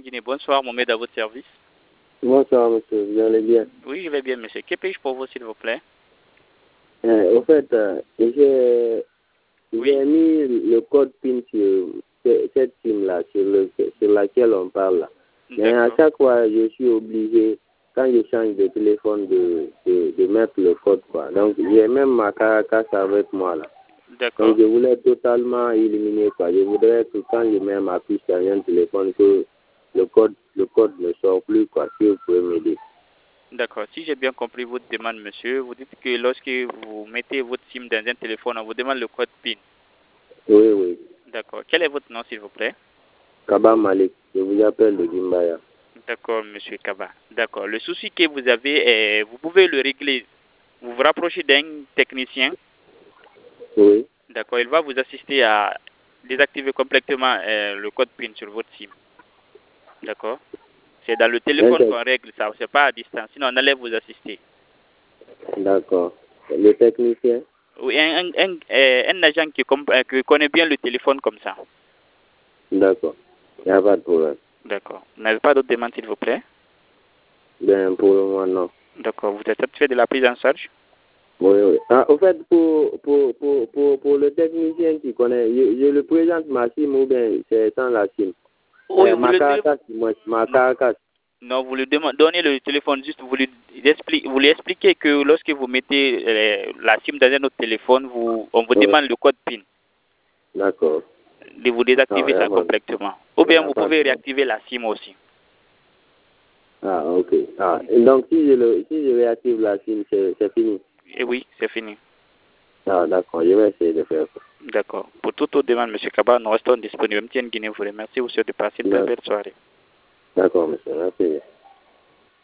Guinée. Bonsoir, Mohamed, à votre service. Bonsoir, monsieur. Vous allez bien? Oui, je vais bien, monsieur. Que puis-je pour vous, s'il vous plaît? Au fait, j'ai mis le code PIN sur cette SIM-là, sur laquelle on parle là. Mais à chaque fois, je suis obligé, quand je change de téléphone, de mettre le code, quoi. Donc, j'ai même ma Caracas avec moi, là. D'accord. Donc, je voulais totalement éliminer, quoi. Je voudrais que quand je mets ma puce sur un téléphone, que le code ne sort plus, quoi. Si vous pouvez m'aider. D'accord. Si j'ai bien compris votre demande, monsieur, vous dites que lorsque vous mettez votre SIM dans un téléphone, on vous demande le code PIN. Oui, oui. D'accord. Quel est votre nom, s'il vous plaît? Kaba Malik. Je vous appelle de Gimbaya. D'accord, monsieur Kaba. D'accord. Le souci que vous avez, vous pouvez le régler. Vous vous rapprochez d'un technicien. Oui. D'accord. Il va vous assister à désactiver complètement le code PIN sur votre SIM. D'accord. C'est dans le téléphone qu'on règle ça. C'est pas à distance. Sinon, on allait vous assister. D'accord. Le technicien? Oui, un agent qui connaît bien le téléphone comme ça. D'accord. Il n'y a pas de problème. D'accord. Vous n'avez pas d'autres demandes, s'il vous plaît? Bien, pour le moment, non. D'accord. Vous êtes satisfait de la prise en charge? Oui, oui. Ah, au fait, pour le technicien qui connaît, je le présente ma SIM ou bien c'est sans la SIM? Oui, ma Caracas, ma Caracas. Non, vous lui donnez le téléphone, juste vous lui expliquez que lorsque vous mettez la SIM dans un autre téléphone, on vous demande le code PIN. D'accord. De vous désactiver ça complètement. Ou bien vous pouvez réactiver la SIM aussi. Ah, ok. Ah, donc si je réactive la SIM, c'est fini? Et oui, c'est fini. Ah, d'accord. Je vais essayer de faire ça. D'accord. Pour toute autre demande, M. Kaba, nous restons disponibles. M. Guinée vous remercie. Vous souhaite de passer une belle soirée. D'accord, monsieur. Merci.